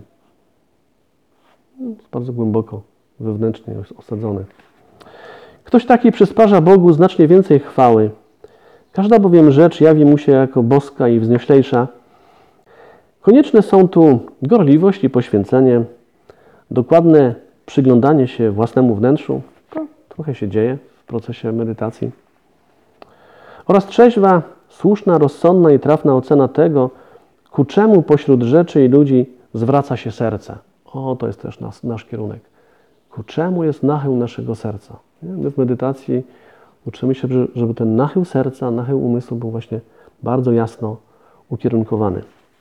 Jest bardzo głęboko, wewnętrznie osadzony. Ktoś taki przysparza Bogu znacznie więcej chwały. Każda bowiem rzecz jawi mu się jako boska i wznioślejsza. Konieczne są tu gorliwość i poświęcenie, dokładne przyglądanie się własnemu wnętrzu. To trochę się dzieje w procesie medytacji. Oraz trzeźwa, słuszna, rozsądna i trafna ocena tego, ku czemu pośród rzeczy i ludzi zwraca się serce. O, to jest też nas, nasz kierunek. Ku czemu jest nachył naszego serca? My w medytacji uczymy się, żeby ten nachył serca, nachył umysłu był właśnie bardzo jasno ukierunkowany.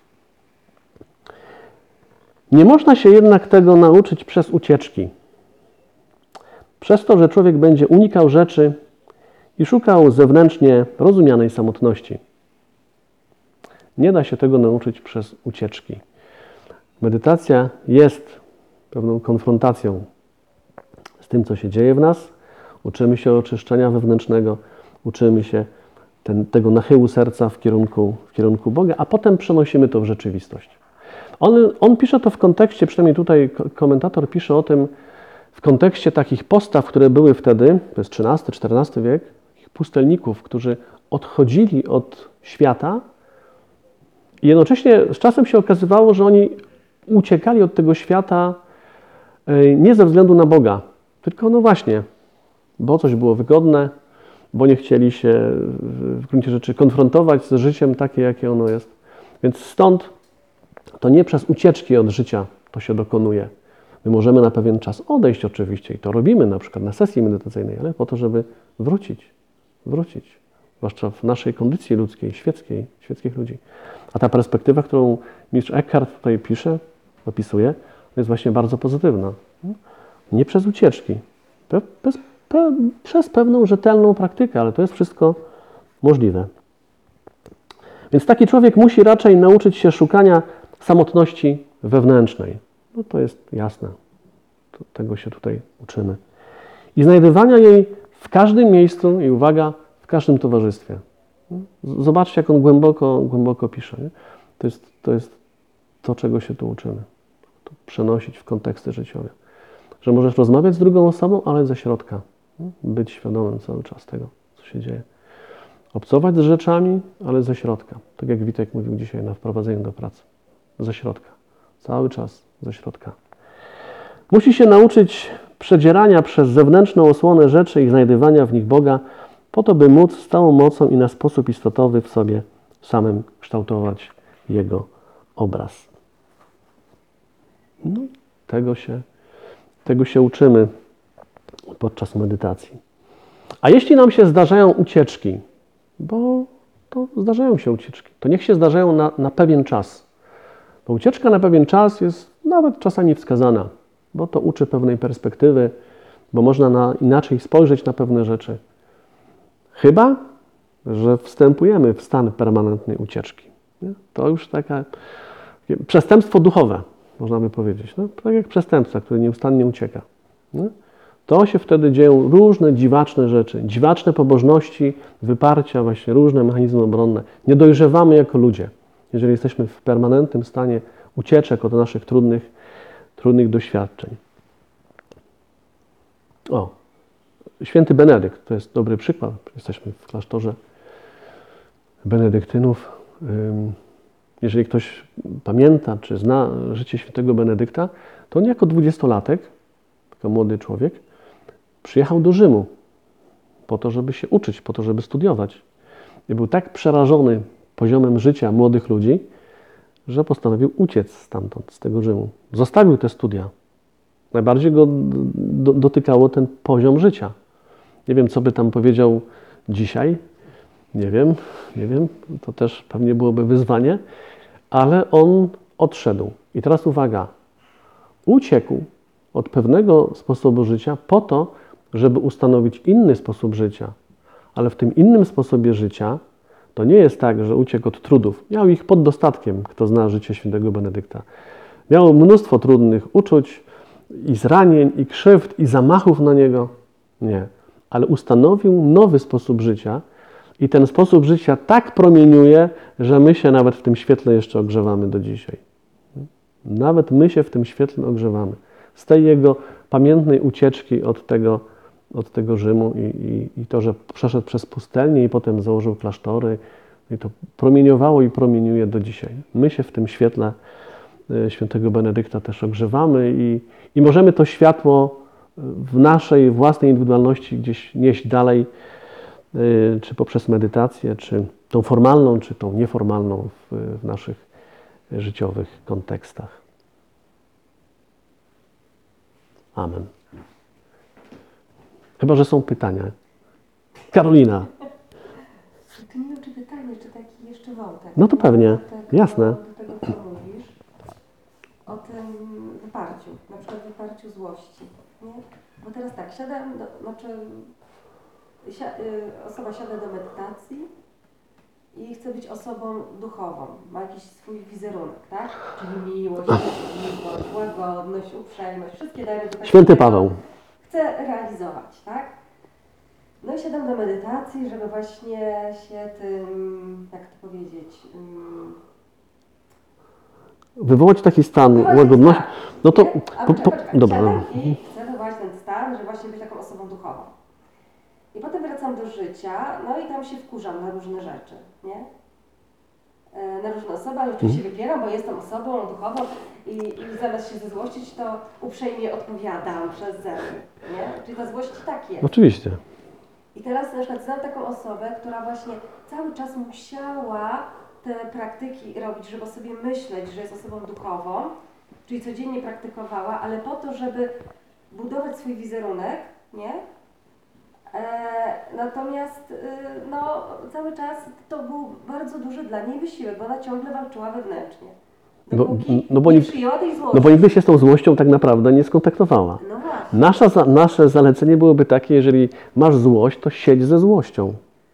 Nie można się jednak tego nauczyć przez ucieczki. Przez to, że człowiek będzie unikał rzeczy i szukał zewnętrznie rozumianej samotności. Nie da się tego nauczyć przez ucieczki. Medytacja jest pewną konfrontacją z tym, co się dzieje w nas. Uczymy się oczyszczenia wewnętrznego, uczymy się ten, tego nachyłu serca w kierunku, w kierunku Boga, a potem przenosimy to w rzeczywistość. On, on pisze to w kontekście, przynajmniej tutaj komentator pisze o tym, w kontekście takich postaw, które były wtedy, to jest trzynasty czternasty wiek, takich pustelników, którzy odchodzili od świata i jednocześnie z czasem się okazywało, że oni uciekali od tego świata nie ze względu na Boga, tylko no właśnie, bo coś było wygodne, bo nie chcieli się w gruncie rzeczy konfrontować z życiem takie, jakie ono jest. Więc stąd to nie przez ucieczki od życia to się dokonuje. My możemy na pewien czas odejść oczywiście i to robimy na przykład na sesji medytacyjnej, ale po to, żeby wrócić, wrócić. Zwłaszcza w naszej kondycji ludzkiej, świeckiej, świeckich ludzi. A ta perspektywa, którą mistrz Eckhart tutaj pisze, opisuje, jest właśnie bardzo pozytywna. Nie przez ucieczki, pe, bez, pe, przez pewną rzetelną praktykę, ale to jest wszystko możliwe. Więc taki człowiek musi raczej nauczyć się szukania samotności wewnętrznej. No to jest jasne. To, tego się tutaj uczymy. I znajdywania jej w każdym miejscu i uwaga, w każdym towarzystwie. Zobaczcie, jak on głęboko, głęboko pisze. Nie? To jest, to jest to, czego się tu uczymy. To przenosić w konteksty życiowe. Że możesz rozmawiać z drugą osobą, ale ze środka. Być świadomym cały czas tego, co się dzieje. Obcować z rzeczami, ale ze środka. Tak jak Witek mówił dzisiaj na wprowadzeniu do pracy. Ze środka. Cały czas ze środka. Musi się nauczyć przedzierania przez zewnętrzną osłonę rzeczy i znajdywania w nich Boga, po to, by móc z całą mocą i na sposób istotowy w sobie samym kształtować Jego obraz. No, tego się, tego się uczymy podczas medytacji. A jeśli nam się zdarzają ucieczki, bo to zdarzają się ucieczki, to niech się zdarzają na, na pewien czas. Bo ucieczka na pewien czas jest nawet czasami wskazana, bo to uczy pewnej perspektywy, bo można na, inaczej spojrzeć na pewne rzeczy. Chyba że wstępujemy w stan permanentnej ucieczki. Nie? To już taka przestępstwo duchowe, można by powiedzieć. No, tak jak przestępca, który nieustannie ucieka. Nie? To się wtedy dzieją różne dziwaczne rzeczy, dziwaczne pobożności, wyparcia, właśnie różne mechanizmy obronne. Nie dojrzewamy jako ludzie, jeżeli jesteśmy w permanentnym stanie ucieczek od naszych trudnych, trudnych doświadczeń. O, święty Benedykt to jest dobry przykład. Jesteśmy w klasztorze benedyktynów. Jeżeli ktoś pamięta, czy zna życie świętego Benedykta, to on jako dwudziestolatek, jako młody człowiek, przyjechał do Rzymu po to, żeby się uczyć, po to, żeby studiować. I był tak przerażony poziomem życia młodych ludzi, że postanowił uciec stamtąd, z tego Rzymu. Zostawił te studia. Najbardziej go do, dotykało ten poziom życia. Nie wiem, co by tam powiedział dzisiaj. Nie wiem, nie wiem. To też pewnie byłoby wyzwanie. Ale on odszedł. I teraz uwaga. Uciekł od pewnego sposobu życia po to, żeby ustanowić inny sposób życia. Ale w tym innym sposobie życia to nie jest tak, że uciekł od trudów. Miał ich pod dostatkiem, kto zna życie świętego Benedykta. Miał mnóstwo trudnych uczuć, i zranień, i krzywd, i zamachów na niego. Nie. Ale ustanowił nowy sposób życia i ten sposób życia tak promieniuje, że my się nawet w tym świetle jeszcze ogrzewamy do dzisiaj. Nawet my się w tym świetle ogrzewamy. Z tej jego pamiętnej ucieczki od tego, od tego Rzymu i, i, i to, że przeszedł przez pustelnię i potem założył klasztory i to promieniowało i promieniuje do dzisiaj. My się w tym świetle świętego Benedykta też ogrzewamy i, i możemy to światło w naszej własnej indywidualności gdzieś nieść dalej, czy poprzez medytację, czy tą formalną, czy tą nieformalną w, w naszych życiowych kontekstach. Amen. Chyba że są pytania. Karolina. To nie wiem, czy pytanie, czy taki jeszcze wątek. No to pewnie, do tego, jasne. Do tego, co mówisz, o tym wyparciu, na przykład wyparciu złości. Nie? Bo teraz tak, siadam, do, znaczy si, y, osoba siada do medytacji i chce być osobą duchową, ma jakiś swój wizerunek, tak? Czyli miłość, miłość, łagodność, uprzejmość, wszystkie dary do Święty Paweł. Chce realizować, tak? No i siadam do medytacji, żeby właśnie się tym, jak to powiedzieć, um, wywołać taki stan wywołać łagodności. tak, No to nie? A po, poczekaj, po, poczekaj. dobra. Siadam i chcę wywołać ten stan, żeby właśnie być taką osobą duchową. I potem wracam do życia, no i tam się wkurzam na różne rzeczy, nie? E, Na różne osoby, ale oczywiście Mhm. wypieram, bo jestem osobą duchową i, i zamiast się zezłościć, to uprzejmie odpowiadam przez zęby, nie? Czyli ta złość tak jest. Oczywiście. I teraz na przykład znam taką osobę, która właśnie cały czas musiała te praktyki robić, żeby sobie myśleć, że jest osobą duchową, czyli codziennie praktykowała, ale po to, żeby budować swój wizerunek, nie? E, natomiast y, no, cały czas to był bardzo duży dla niej wysiłek, bo ona ciągle walczyła wewnętrznie. Dopóki No, no bo nie nikt- przyjęła tej złości. No bo nigdy się z tą złością tak naprawdę nie skontaktowała. No właśnie. Nasza, za- nasze zalecenie byłoby takie, jeżeli masz złość, to siedź ze złością.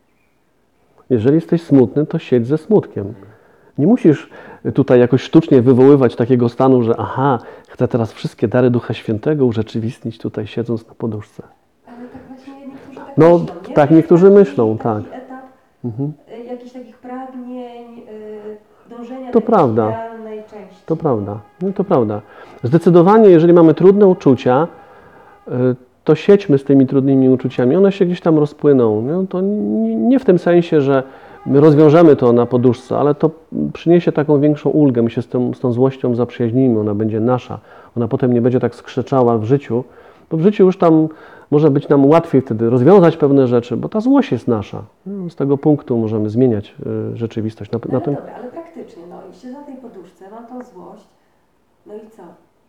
Jeżeli jesteś smutny, to siedź ze smutkiem. Nie musisz tutaj jakoś sztucznie wywoływać takiego stanu, że aha, chcę teraz wszystkie dary Ducha Świętego urzeczywistnić tutaj siedząc na poduszce. Ale tak właśnie niektórzy tak No, myślą, nie? tak, Że niektórzy jest taki, myślą, taki tak. etap Mhm. y, jakichś takich pragnień, y, dążenia To do prawda. jakiejś idealnej części. To prawda, no to prawda. Zdecydowanie, jeżeli mamy trudne uczucia, y, to siedźmy z tymi trudnymi uczuciami. One się gdzieś tam rozpłyną. No, to nie, nie w tym sensie, że my rozwiążemy to na poduszce, ale to przyniesie taką większą ulgę. My się z tą, z tą złością zaprzyjaźnimy, ona będzie nasza. Ona potem nie będzie tak skrzeczała w życiu, bo w życiu już tam może być nam łatwiej wtedy rozwiązać pewne rzeczy, bo ta złość jest nasza. No, z tego punktu możemy zmieniać y, rzeczywistość. Na, No na ale tym, dobra, ale praktycznie, no i się na tej poduszce, mam tą złość, no i co?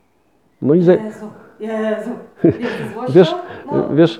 no i ze, Jezu, Jezu, jest ze złością? Wiesz, no, wiesz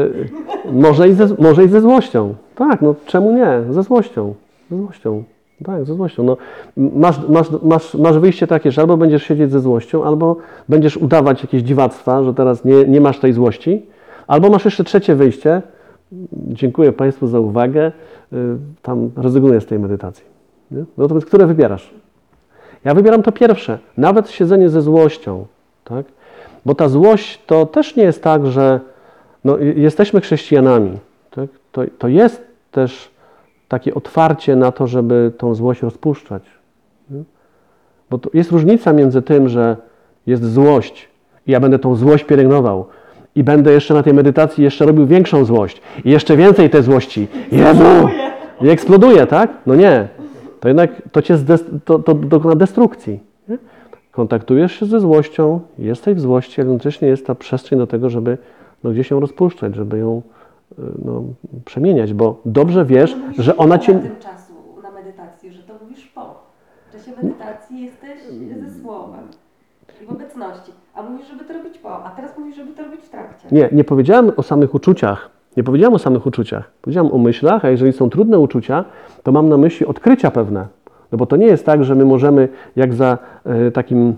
y, może, i ze, może i ze złością. Tak, no czemu nie? Ze złością. Ze złością. Tak, ze złością. No, masz, masz, masz, masz wyjście takie, że albo będziesz siedzieć ze złością, albo będziesz udawać jakieś dziwactwa, że teraz nie, nie masz tej złości, albo masz jeszcze trzecie wyjście. Dziękuję Państwu za uwagę. Y, Tam rezygnuję z tej medytacji. Nie? No to więc, które wybierasz? Ja wybieram to pierwsze. Nawet siedzenie ze złością. Tak? Bo ta złość to też nie jest tak, że no, y- jesteśmy chrześcijanami. Tak? To, to jest też takie otwarcie na to, żeby tą złość rozpuszczać. Nie? Bo to jest różnica między tym, że jest złość i ja będę tą złość pielęgnował i będę jeszcze na tej medytacji jeszcze robił większą złość i jeszcze więcej tej złości. Jezu! I eksploduje, tak? No nie. To jednak to cię zdes- to, to dokona destrukcji. Nie? Kontaktujesz się ze złością, jesteś w złości, ale jednocześnie jest ta przestrzeń do tego, żeby no, gdzieś ją rozpuszczać, żeby ją y, no, przemieniać, bo dobrze wiesz, mówisz że ona po cię... tym czasu na medytacji, że to mówisz po. W czasie medytacji jesteś ze słowem i w obecności, a mówisz, żeby to robić po, a teraz mówisz, żeby to robić w trakcie. Nie, nie powiedziałem o samych uczuciach. Nie powiedziałem o samych uczuciach. Powiedziałem o myślach, a jeżeli są trudne uczucia, to mam na myśli odkrycia pewne. No bo to nie jest tak, że my możemy jak za e, takim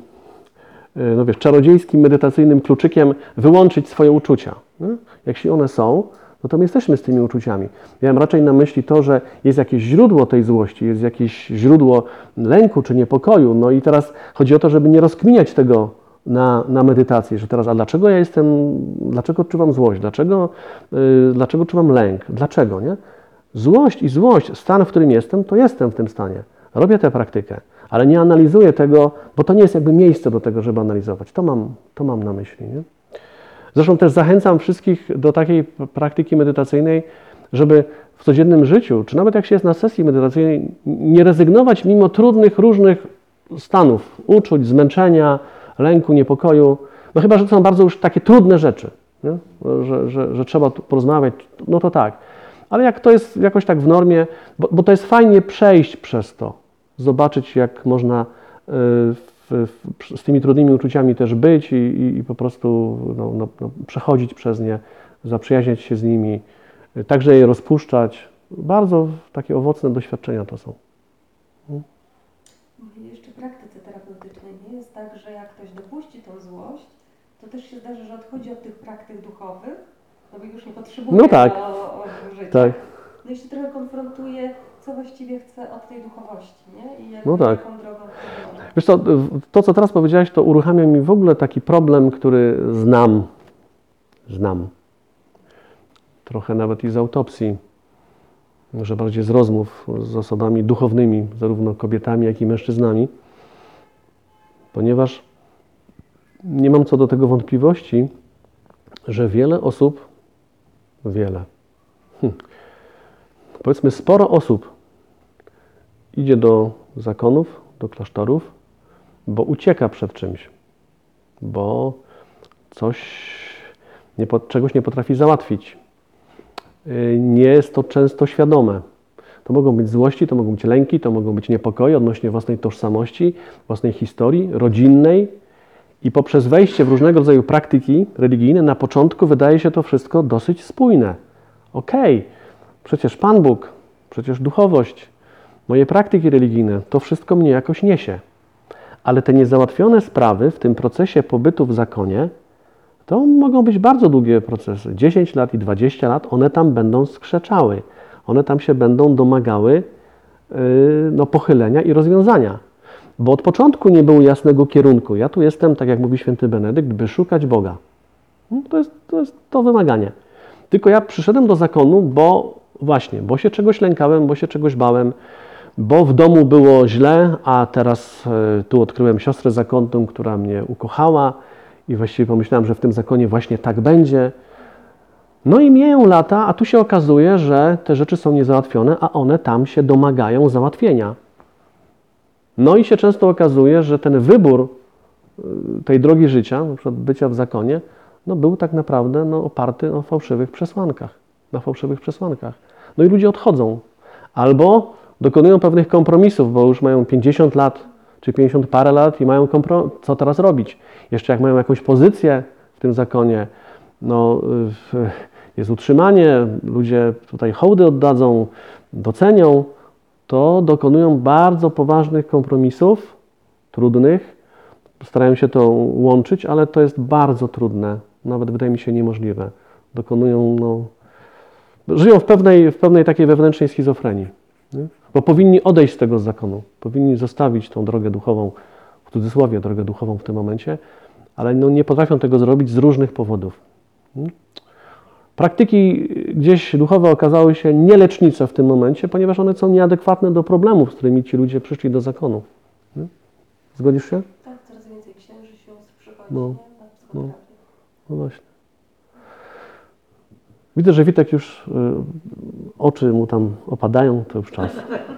e, no wiesz, czarodziejskim, medytacyjnym kluczykiem wyłączyć swoje uczucia. Nie? Jeśli one są, no to my jesteśmy z tymi uczuciami. Miałem raczej na myśli to, że jest jakieś źródło tej złości, jest jakieś źródło lęku czy niepokoju. No i teraz chodzi o to, żeby nie rozkminiać tego na, na medytacji, że teraz, a dlaczego ja jestem, dlaczego odczuwam złość, dlaczego, yy, dlaczego odczuwam lęk, dlaczego, nie? Złość i złość, stan, w którym jestem, to jestem w tym stanie. Robię tę praktykę, ale nie analizuję tego, bo to nie jest jakby miejsce do tego, żeby analizować. To mam, to mam na myśli, nie? Zresztą też zachęcam wszystkich do takiej praktyki medytacyjnej, żeby w codziennym życiu, czy nawet jak się jest na sesji medytacyjnej, nie rezygnować mimo trudnych, różnych stanów, uczuć, zmęczenia, lęku, niepokoju. No chyba, że to są bardzo już takie trudne rzeczy, nie? Że, że, że trzeba tu porozmawiać, no to tak. Ale jak to jest jakoś tak w normie, bo, bo to jest fajnie przejść przez to, zobaczyć jak można y, w, w, z tymi trudnymi uczuciami też być i, i, i po prostu no, no, no, przechodzić przez nie, zaprzyjaźniać się z nimi, y, także je rozpuszczać. Bardzo takie owocne doświadczenia to są. I jeszcze w praktyce terapeutycznej nie jest tak, że jak ktoś dopuści tą złość, to też się zdarza, że odchodzi od tych praktyk duchowych, no bo już nie potrzebuje No tak. do, do życia. Tak. No i się trochę konfrontuje, co właściwie chce od tej duchowości, nie? I jak, No tak. jaką drogą podąża. Wiesz co, to co teraz powiedziałeś, to uruchamia mi w ogóle taki problem, który znam. Znam. Trochę nawet i z autopsji, może bardziej z rozmów z osobami duchownymi, zarówno kobietami, jak i mężczyznami, ponieważ nie mam co do tego wątpliwości, że wiele osób, wiele, hm, powiedzmy sporo osób idzie do zakonów, do klasztorów, bo ucieka przed czymś, bo coś, nie, czegoś nie potrafi załatwić. Nie jest to często świadome. To mogą być złości, to mogą być lęki, to mogą być niepokoje odnośnie własnej tożsamości, własnej historii rodzinnej I poprzez wejście w różnego rodzaju praktyki religijne na początku wydaje się to wszystko dosyć spójne. Okej, okay, przecież Pan Bóg, przecież duchowość, moje praktyki religijne, to wszystko mnie jakoś niesie. Ale te niezałatwione sprawy w tym procesie pobytu w zakonie, to mogą być bardzo długie procesy. dziesięć lat i dwadzieścia lat, one tam będą skrzeczały. One tam się będą domagały yy, no, pochylenia i rozwiązania. Bo od początku nie było jasnego kierunku. Ja tu jestem, tak jak mówi święty Benedykt, by szukać Boga. No, to jest, to jest to wymaganie. Tylko ja przyszedłem do zakonu, bo właśnie, bo się czegoś lękałem, bo się czegoś bałem, bo w domu było źle, a teraz y, tu odkryłem siostrę zakonną, która mnie ukochała i właściwie pomyślałem, że w tym zakonie właśnie tak będzie. No i mijają lata, a tu się okazuje, że te rzeczy są niezałatwione, a one tam się domagają załatwienia. No i się często okazuje, że ten wybór tej drogi życia, na przykład bycia w zakonie, no był tak naprawdę no, oparty o fałszywych przesłankach, na fałszywych przesłankach. No i ludzie odchodzą. Albo dokonują pewnych kompromisów, bo już mają pięćdziesiąt lat, czy pięćdziesiąt parę lat i mają komprom- co teraz robić. Jeszcze jak mają jakąś pozycję w tym zakonie, no jest utrzymanie, ludzie tutaj hołdy oddadzą, docenią, to dokonują bardzo poważnych kompromisów, trudnych, starają się to łączyć, ale to jest bardzo trudne, nawet wydaje mi się niemożliwe. Dokonują, no, żyją w pewnej, w pewnej takiej wewnętrznej schizofrenii, nie? Bo powinni odejść z tego zakonu, powinni zostawić tą drogę duchową, w cudzysłowie drogę duchową w tym momencie, ale no, nie potrafią tego zrobić z różnych powodów. Nie? Praktyki gdzieś duchowe okazały się nielecznicze w tym momencie, ponieważ one są nieadekwatne do problemów, z którymi ci ludzie przyszli do zakonu. Nie? Zgodzisz się? Tak, coraz więcej księży, sióstr przychodzi, No, nie? Na no, psychoterapię. no właśnie. Widzę, że Witek już y, oczy mu tam opadają, to już czas.